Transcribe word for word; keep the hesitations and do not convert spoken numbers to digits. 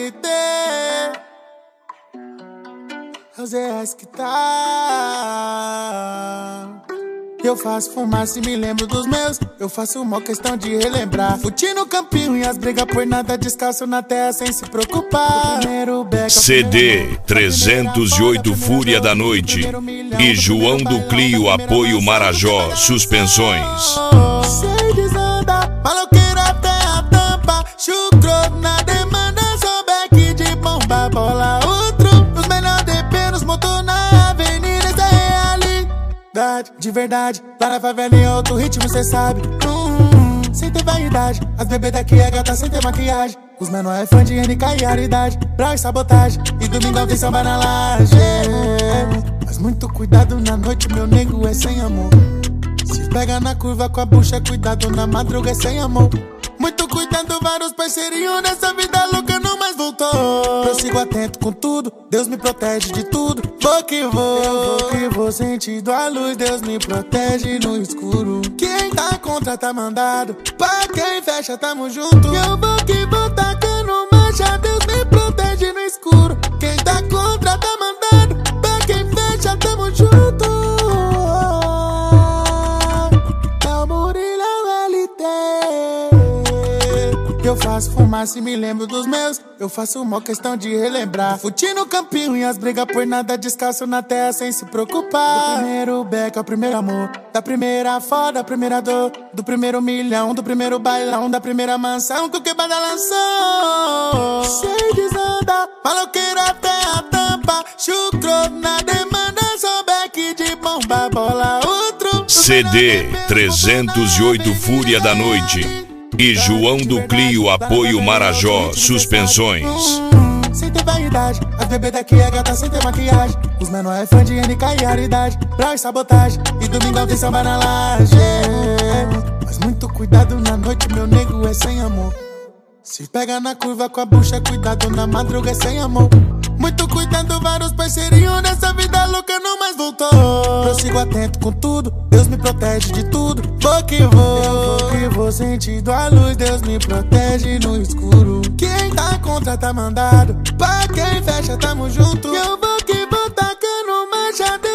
L T. É o Z S que tá. Eu faço fumaça e me lembro dos meus. Eu faço uma questão de relembrar. Fute no campinho e as brigas por nada, descalço na terra sem se preocupar. C D trezentos e oito Fúria da Noite e João do Clio Apoio Marajó Suspensões. Sei desandar, maloqueira até a tampa. Chucro na demanda, sou back de bomba, bola outro. Os melhores D P nos motor na avenida, essa é realidade. De verdade, lá na favela em outro ritmo, cê sabe. Hum, sem ter vaidade, as bebês daqui é gata sem ter maquiagem. Os menor é fã de N K e raridade, brau e sabotagem. E domingão tem samba na laje. Mas muito cuidado na noite, meu nego é sem amor. Se pega na curva com a bucha, cuidado na madruga é sem amor. Muito cuidado, vários parceirinhos nessa vida louca não mais voltou. Prossigo atento com tudo, Deus me protege de tudo. Vou que vou, eu vou que vou, sentindo a luz, Deus me protege no escuro. Quem tá contra tá mandado, pra quem fecha tamo junto. Eu vou que vou tacando marcha, Deus me protege no escuro. Quem tá contra tá mandado, pra quem fecha tamo junto. É o Murilão L T. Eu faço fumaça e me lembro dos meus. Eu faço uma questão de relembrar. Fute no campinho e as brigas por nada, descalço na terra sem se preocupar. Do primeiro beco ao primeiro amor, da primeira foda, da primeira dor, do primeiro milhão, do primeiro bailão, da primeira mansão que o quebrada lançou. Sei desandar, maloqueiro até a tampa. Chucro na demanda, sou back de bomba, bola outro. C D trezentos e oito Fúria da Noite e João do Clio Apoio Marajó Suspensões. Hum, sem ter vaidade, as bebês daqui é gata sem ter maquiagem. Os menor é fã de N K e raridade, brau e sabotagem. E domingão tem samba na laje. Mas muito cuidado na noite, meu nego é sem amor. Se pega na curva com a bucha, cuidado na madruga é sem amor. Muito cuidado, vários parceirinhos nessa vida louca não mais voltou. Prossigo atento com tudo, Deus me protege de tudo. Vou que vou, eu vou que vou, sentindo a luz, Deus me protege no escuro. Quem tá contra tá mandado, pra quem fecha tamo junto. Eu vou que vou tacando marcha.